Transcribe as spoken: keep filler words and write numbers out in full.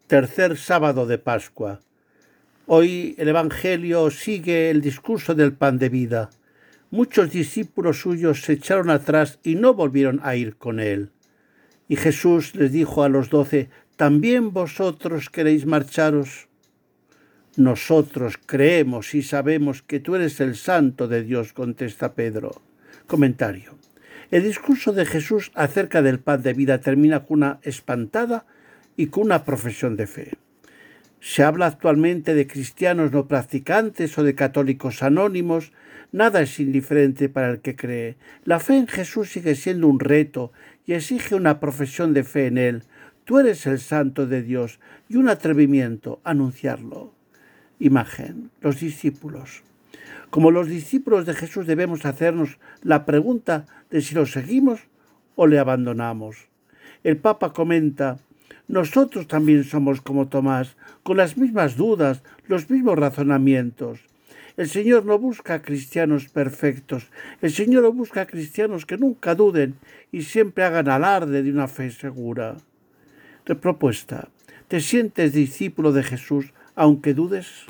Tercer sábado de Pascua. Hoy el Evangelio sigue el discurso del pan de vida. Muchos discípulos suyos se echaron atrás y no volvieron a ir con él. Y Jesús les dijo a los doce: ¿también vosotros queréis marcharos? Nosotros creemos y sabemos que tú eres el Santo de Dios, contesta Pedro. Comentario. El discurso de Jesús acerca del pan de vida termina con una espantada y con una profesión de fe. Se habla actualmente de cristianos no practicantes o de católicos anónimos. Nada es indiferente para el que cree. La fe en Jesús sigue siendo un reto y exige una profesión de fe en Él. Tú eres el Santo de Dios, y un atrevimiento a anunciarlo. Imagen: los discípulos. Como los discípulos de Jesús debemos hacernos la pregunta de si lo seguimos o le abandonamos. El Papa comenta: nosotros también somos como Tomás, con las mismas dudas, los mismos razonamientos. El Señor no busca cristianos perfectos. El Señor no busca cristianos que nunca duden y siempre hagan alarde de una fe segura. De propuesta: ¿te sientes discípulo de Jesús aunque dudes?